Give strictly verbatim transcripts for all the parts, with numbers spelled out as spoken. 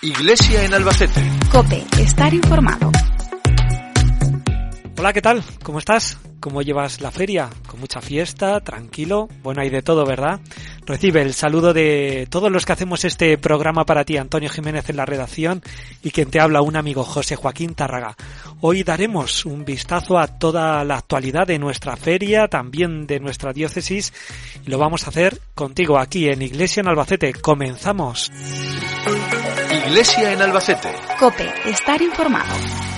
Iglesia en Albacete. COPE, estar informado. Hola, ¿qué tal? ¿Cómo estás? ¿Cómo llevas la feria? ¿Con mucha fiesta? ¿Tranquilo? Bueno, hay de todo, ¿verdad? Recibe el saludo de todos los que hacemos este programa para ti, Antonio Jiménez en la redacción, y quien te habla, un amigo, José Joaquín Tárraga. Hoy daremos un vistazo a toda la actualidad de nuestra feria, también de nuestra diócesis, y lo vamos a hacer contigo aquí en Iglesia en Albacete. ¡Comenzamos! Iglesia en Albacete. COPE, estar informado.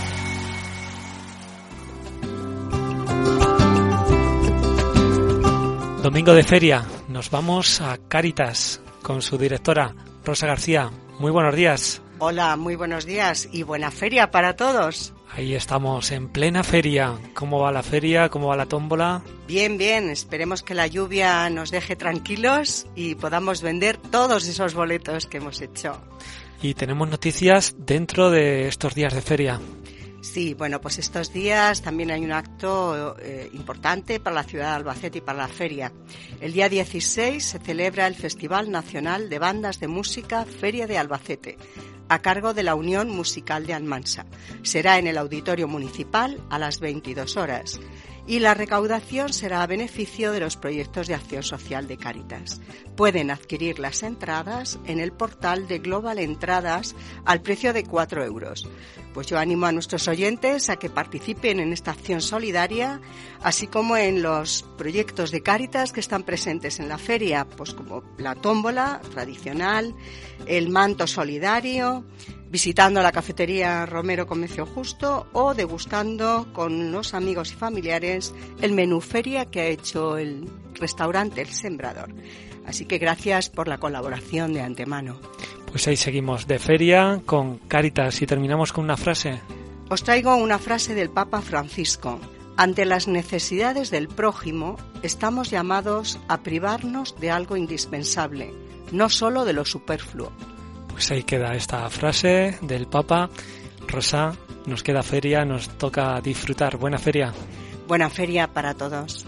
Domingo de feria, nos vamos a Cáritas con su directora, Rosa García. Muy buenos días. Hola, muy buenos días y buena feria para todos. Ahí estamos, en plena feria. ¿Cómo va la feria? ¿Cómo va la tómbola? Bien, bien. Esperemos que la lluvia nos deje tranquilos y podamos vender todos esos boletos que hemos hecho. Y tenemos noticias dentro de estos días de feria. Sí, bueno, pues estos días también hay un acto eh, importante para la ciudad de Albacete y para la feria. El día dieciséis se celebra el Festival Nacional de Bandas de Música Feria de Albacete, a cargo de la Unión Musical de Almansa. Será en el Auditorio Municipal a las veintidós horas. Y la recaudación será a beneficio de los proyectos de acción social de Cáritas. Pueden adquirir las entradas en el portal de Global Entradas al precio de cuatro euros. Pues yo animo a nuestros oyentes a que participen en esta acción solidaria, así como en los proyectos de Cáritas que están presentes en la feria, pues como la tómbola tradicional, el manto solidario, visitando la cafetería Romero Comercio Justo o degustando con los amigos y familiares el menú feria que ha hecho el restaurante El Sembrador. Así que gracias por la colaboración de antemano. Pues ahí seguimos de feria con Cáritas y terminamos con una frase. Os traigo una frase del Papa Francisco. Ante las necesidades del prójimo, estamos llamados a privarnos de algo indispensable, no solo de lo superfluo. Pues ahí queda esta frase del Papa. Rosa, nos queda feria, nos toca disfrutar. Buena feria. Buena feria para todos.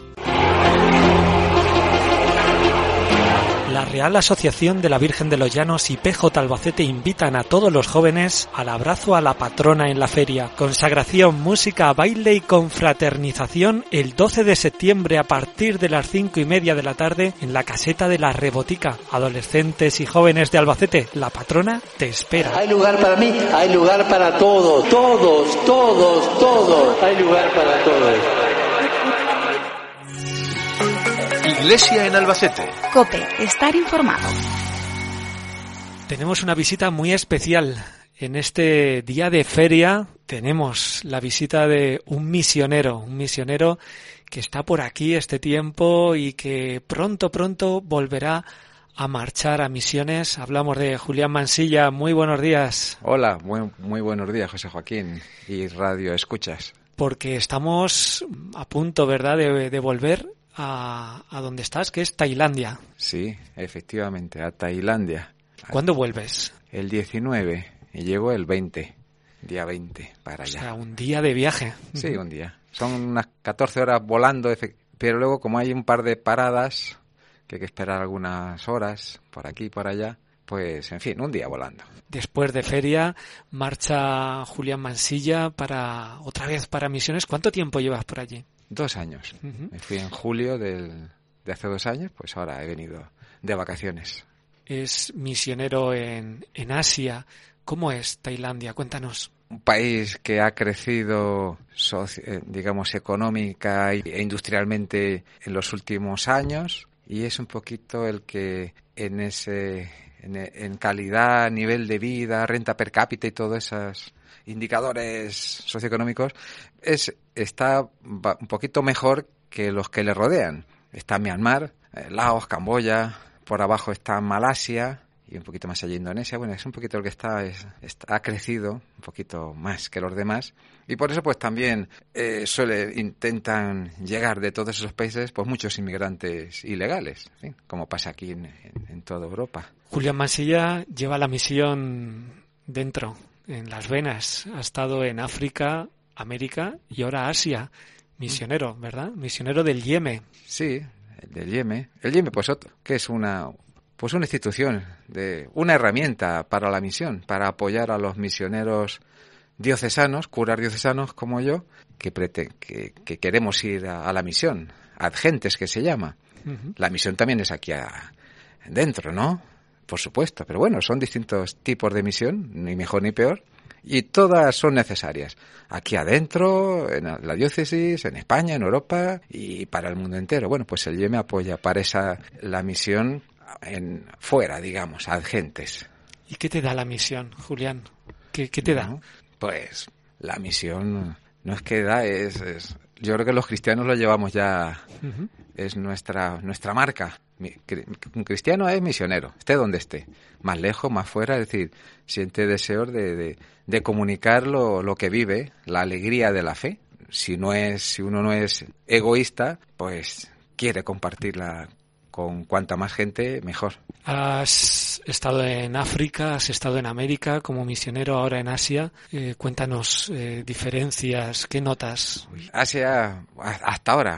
La Real Asociación de la Virgen de los Llanos y P J Albacete invitan a todos los jóvenes al abrazo a la patrona en la feria. Consagración, música, baile y confraternización el doce de septiembre a partir de las cinco y media de la tarde en la caseta de la Rebotica. Adolescentes y jóvenes de Albacete, la patrona te espera. Hay lugar para mí, hay lugar para todos, todos, todos, todos. Hay lugar para todos. Iglesia en Albacete. COPE, estar informado. Tenemos una visita muy especial. En este día de feria tenemos la visita de un misionero, un misionero que está por aquí este tiempo y que pronto, pronto volverá a marchar a misiones. Hablamos de Julián Mansilla. Muy buenos días. Hola, muy, muy buenos días, José Joaquín y Radio Escuchas. Porque estamos a punto, ¿verdad?, de, de volver A, a donde estás, que es Tailandia. Sí, efectivamente, a Tailandia. ¿Cuándo vuelves? El diecinueve y llego el veinte, día veinte para allá. O sea, un día de viaje. Sí, un día. Son unas catorce horas volando, pero luego como hay un par de paradas, que hay que esperar algunas horas por aquí y por allá, pues en fin, un día volando. Después de feria, marcha Julián Mansilla para otra vez para misiones. ¿Cuánto tiempo llevas por allí? Dos años. Uh-huh. Me fui en julio del, de hace dos años, pues ahora he venido de vacaciones. Es misionero en, en Asia. ¿Cómo es Tailandia? Cuéntanos. Un país que ha crecido, soci- digamos, económica e industrialmente en los últimos años y es un poquito el que en ese, en, en calidad, nivel de vida, renta per cápita y todos esos indicadores socioeconómicos es está un poquito mejor que los que le rodean. Está Myanmar, Laos, Camboya, por abajo está Malasia y un poquito más allá Indonesia. Bueno, es un poquito el que está, es, está ha crecido un poquito más que los demás y por eso pues también eh, suele intentan llegar de todos esos países pues muchos inmigrantes ilegales, ¿sí? Como pasa aquí en, en, en toda Europa. Julián Mansilla lleva la misión dentro, en las venas. Ha estado en África, América y ahora Asia. Misionero, ¿verdad? Misionero del Yemen. Sí, el del Yemen. El Yemen, pues otro, que es una pues una institución, de una herramienta para la misión, para apoyar a los misioneros diocesanos, curas diocesanos como yo, que, prete- que, que queremos ir a, a la misión, adgentes que se llama. Uh-huh. La misión también es aquí a, dentro, ¿no? Por supuesto, pero bueno, son distintos tipos de misión, ni mejor ni peor, y todas son necesarias. Aquí adentro, en la diócesis, en España, en Europa y para el mundo entero. Bueno, pues el I E me apoya para esa la misión en fuera, digamos, adgentes. ¿Y qué te da la misión, Julián? ¿Qué, qué te Bueno, da? Pues la misión no es que da, es, es yo creo que los cristianos lo llevamos ya, uh-huh. es nuestra nuestra marca. Un cristiano es misionero, esté donde esté, más lejos, más fuera, es decir, siente deseos de, de, de comunicar lo, lo que vive, la alegría de la fe. Si no es, si uno no es egoísta, pues quiere compartirla con cuanta más gente, mejor. Has estado en África, has estado en América como misionero, ahora en Asia. Eh, cuéntanos eh, diferencias, ¿qué notas? Asia, hasta ahora,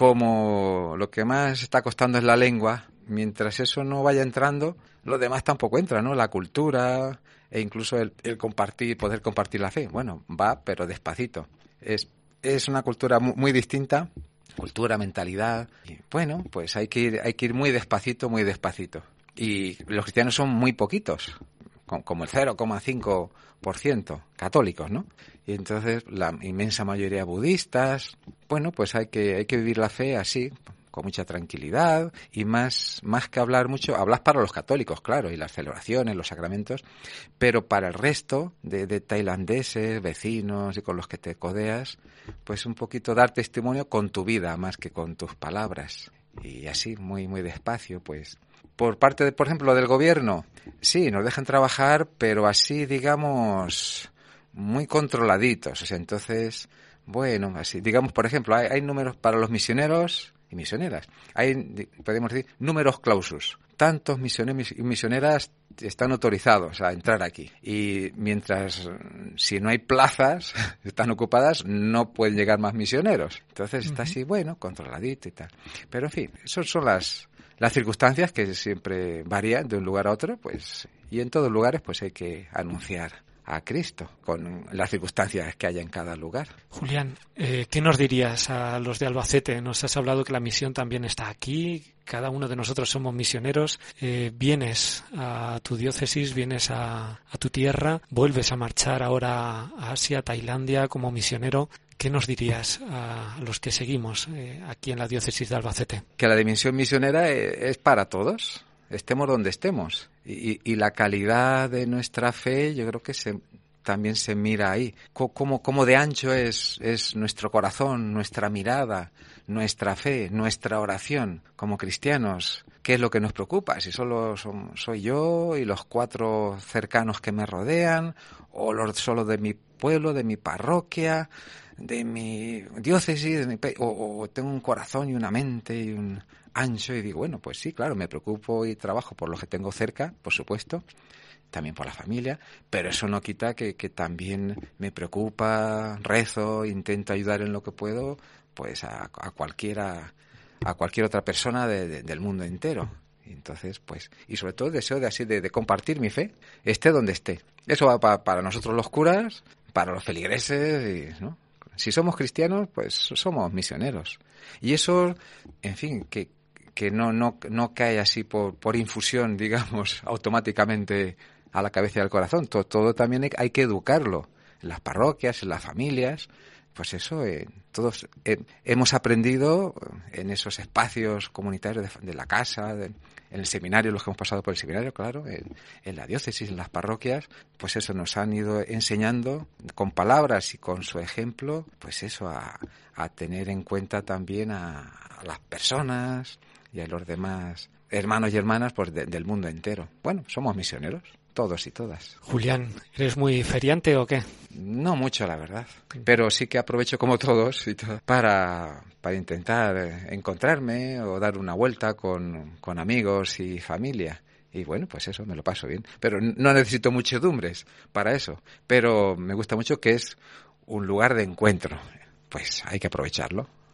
como lo que más está costando es la lengua, mientras eso no vaya entrando, lo demás tampoco entra, ¿no? La cultura e incluso el, el compartir, poder compartir la fe. Bueno, va, pero despacito. Es, es una cultura muy, muy distinta. Cultura, mentalidad, y bueno, pues hay que ir, hay que ir muy despacito, muy despacito. Y los cristianos son muy poquitos, como el cero coma cinco por ciento católicos, ¿no? Y entonces la inmensa mayoría budistas, bueno, pues hay que, hay que vivir la fe así, con mucha tranquilidad y más, más que hablar mucho, hablas para los católicos, claro, y las celebraciones, los sacramentos, pero para el resto de, de tailandeses, vecinos y con los que te codeas, pues un poquito dar testimonio con tu vida más que con tus palabras. Y así, muy, muy despacio, pues. Por parte, de, por ejemplo, del gobierno, sí, nos dejan trabajar, pero así, digamos, muy controladitos. O sea, entonces, bueno, así, digamos, por ejemplo, hay, hay números para los misioneros y misioneras. Hay, podemos decir, números clausus. Tantos misioneros y misioneras están autorizados a entrar aquí. Y mientras, si no hay plazas, están ocupadas, no pueden llegar más misioneros. Entonces está así, bueno, controladito y tal. Pero en fin, esas son las, las circunstancias que siempre varían de un lugar a otro, pues, y en todos lugares pues hay que anunciar a Cristo, con las circunstancias que haya en cada lugar. Julián, eh, ¿qué nos dirías a los de Albacete? Nos has hablado que la misión también está aquí, cada uno de nosotros somos misioneros, eh, vienes a tu diócesis, vienes a, a tu tierra, vuelves a marchar ahora a Asia, Tailandia como misionero. ¿Qué nos dirías a los que seguimos eh, aquí en la diócesis de Albacete? Que la dimensión misionera es para todos, estemos donde estemos. Y, y la calidad de nuestra fe, yo creo que se, también se mira ahí. Cómo, cómo de ancho es, es nuestro corazón, nuestra mirada, nuestra fe, nuestra oración como cristianos. ¿Qué es lo que nos preocupa? Si solo son, soy yo y los cuatro cercanos que me rodean, o los, solo de mi pueblo, de mi parroquia, de mi diócesis, de mi pe- o, o tengo un corazón y una mente y un ancho, y digo, bueno, pues sí, claro, me preocupo y trabajo por los que tengo cerca, por supuesto, también por la familia, pero eso no quita que, que también me preocupa, rezo, intento ayudar en lo que puedo, pues a, a cualquiera, a cualquier otra persona de, de, del mundo entero. Y entonces, pues, y sobre todo deseo de así de, de compartir mi fe, esté donde esté. Eso va pa, para nosotros los curas, para los feligreses, y, ¿no? Si somos cristianos, pues somos misioneros. Y eso, en fin, que que no no no cae así por por infusión, digamos, automáticamente a la cabeza y al corazón. Todo, todo también hay, hay que educarlo en las parroquias, en las familias. Pues eso, eh, todos eh, hemos aprendido en esos espacios comunitarios de, de la casa, de, en el seminario, los que hemos pasado por el seminario, claro, en, en la diócesis, en las parroquias, pues eso nos han ido enseñando con palabras y con su ejemplo, pues eso, a, a tener en cuenta también a, a las personas y a los demás hermanos y hermanas pues de, del mundo entero. Bueno, somos misioneros, todos y todas. Julián, ¿eres muy feriante o qué? No mucho, la verdad, pero sí que aprovecho como todos y todo, para, para intentar encontrarme o dar una vuelta con, con amigos y familia. Y bueno, pues eso, me lo paso bien. Pero no necesito muchedumbres para eso, pero me gusta mucho que es un lugar de encuentro. Pues hay que aprovecharlo.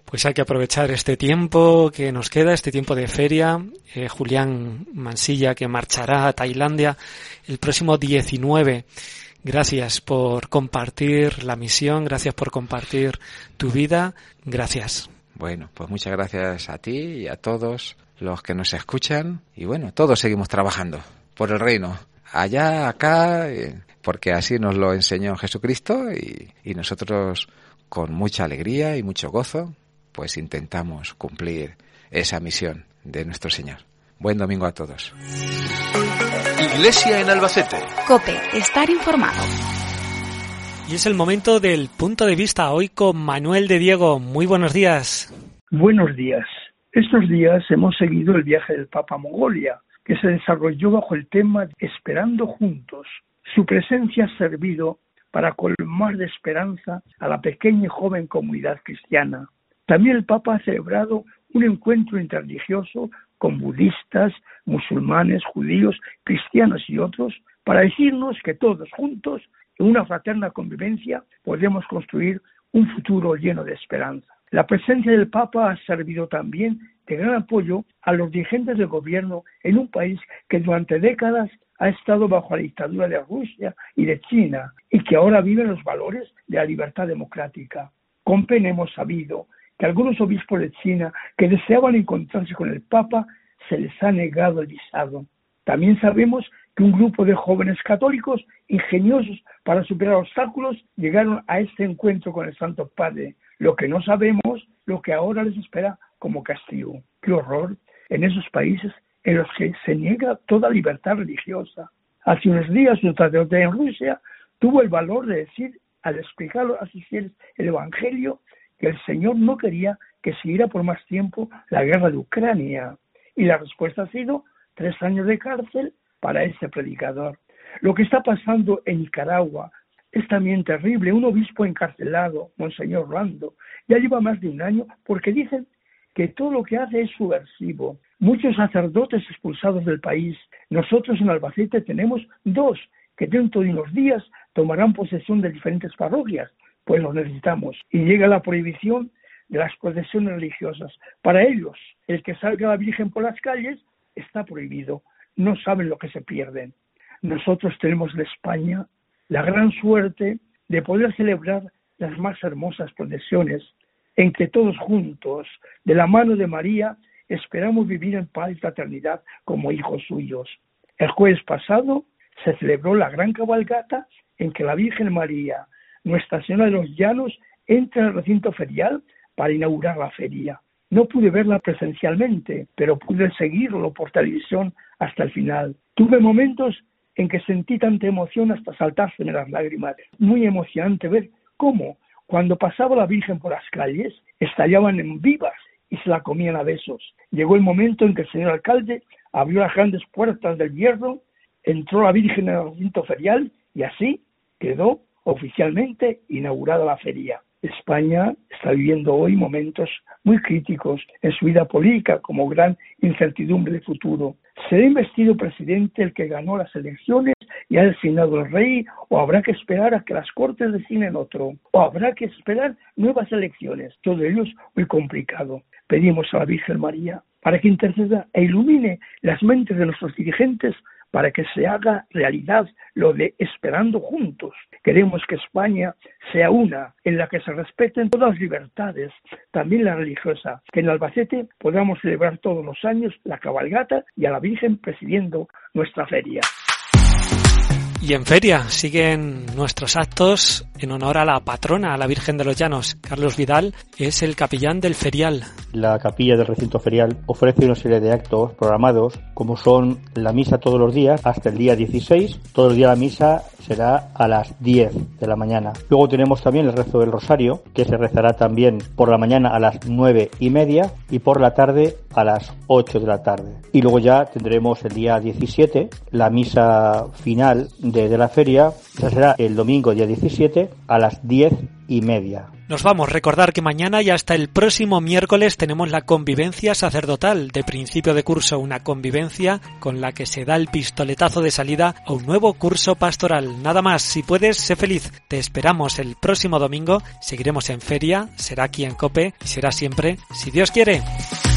Pues hay que aprovechar este tiempo que nos queda, este tiempo de feria. Eh, Julián Mansilla, que marchará a Tailandia el próximo diecinueve. Gracias por compartir la misión, gracias por compartir tu vida. Gracias. Bueno, pues muchas gracias a ti y a todos los que nos escuchan. Y bueno, todos seguimos trabajando por el reino. Allá, acá, eh, porque así nos lo enseñó Jesucristo y, y nosotros con mucha alegría y mucho gozo pues intentamos cumplir esa misión de nuestro Señor. Buen domingo a todos. Iglesia en Albacete. COPE, estar informado. Y es el momento del punto de vista hoy con Manuel de Diego. Muy buenos días. Buenos días. Estos días hemos seguido el viaje del Papa a Mongolia, que se desarrolló bajo el tema Esperando Juntos. Su presencia ha servido para colmar de esperanza a la pequeña y joven comunidad cristiana. También el Papa ha celebrado un encuentro interreligioso con budistas, musulmanes, judíos, cristianos y otros, para decirnos que todos juntos, en una fraterna convivencia, podemos construir un futuro lleno de esperanza. La presencia del Papa ha servido también de gran apoyo a los dirigentes del gobierno en un país que durante décadas ha estado bajo la dictadura de Rusia y de China y que ahora vive los valores de la libertad democrática. Con pena hemos sabido que algunos obispos de China que deseaban encontrarse con el Papa se les ha negado el visado. También sabemos que un grupo de jóvenes católicos ingeniosos para superar obstáculos llegaron a este encuentro con el Santo Padre. Lo que no sabemos, lo que ahora les espera como castigo. ¡Qué horror! En esos países en los que se niega toda libertad religiosa. Hace unos días un sacerdote en Rusia tuvo el valor de decir, al explicar a sus fieles el Evangelio, que el Señor no quería que siguiera por más tiempo la guerra de Ucrania. Y la respuesta ha sido tres años de cárcel para ese predicador. Lo que está pasando en Nicaragua es también terrible. Un obispo encarcelado, Monseñor Rando, ya lleva más de un año porque dicen que todo lo que hace es subversivo. Muchos sacerdotes expulsados del país. Nosotros en Albacete tenemos dos que dentro de unos días tomarán posesión de diferentes parroquias, pues los necesitamos. Y llega la prohibición de las procesiones religiosas. Para ellos, el que salga la Virgen por las calles está prohibido. No saben lo que se pierden. Nosotros tenemos en España la gran suerte de poder celebrar las más hermosas procesiones en que todos juntos, de la mano de María, esperamos vivir en paz y fraternidad como hijos suyos. El jueves pasado se celebró la gran cabalgata en que la Virgen María, Nuestra Señora de los Llanos, entra al recinto ferial para inaugurar la feria. No pude verla presencialmente, pero pude seguirlo por televisión hasta el final. Tuve momentos en que sentí tanta emoción hasta saltárseme las lágrimas. Muy emocionante ver cómo, cuando pasaba la Virgen por las calles, estallaban en vivas y se la comían a besos. Llegó el momento en que el señor alcalde abrió las grandes puertas del hierro, entró la Virgen en el recinto ferial y así quedó oficialmente inaugurada la feria. España está viviendo hoy momentos muy críticos en su vida política como gran incertidumbre de futuro. ¿Será investido presidente el que ganó las elecciones y ha designado el rey, o habrá que esperar a que las Cortes designen otro, o habrá que esperar nuevas elecciones? Todo ello es muy complicado. Pedimos a la Virgen María para que interceda e ilumine las mentes de nuestros dirigentes para que se haga realidad lo de Esperando Juntos. Queremos que España sea una en la que se respeten todas las libertades, también la religiosa, que en Albacete podamos celebrar todos los años la cabalgata y a la Virgen presidiendo nuestra feria. Y en feria siguen nuestros actos en honor a la patrona, a la Virgen de los Llanos. Carlos Vidal es el capellán del ferial. La capilla del recinto ferial ofrece una serie de actos programados, como son la misa todos los días hasta el día dieciséis. Todo el día la misa será a las diez de la mañana. Luego tenemos también el rezo del rosario, que se rezará también por la mañana a las nueve y media y por la tarde a las ocho de la tarde. Y luego ya tendremos el día diecisiete, la misa final de, de la feria. Esa será el domingo día diecisiete a las diez y media. Nos vamos, recordar que mañana y hasta el próximo miércoles tenemos la convivencia sacerdotal de principio de curso, una convivencia con la que se da el pistoletazo de salida a un nuevo curso pastoral. Nada más, si puedes, sé feliz. Te esperamos el próximo domingo, seguiremos en feria, será aquí en COPE y será siempre, si Dios quiere.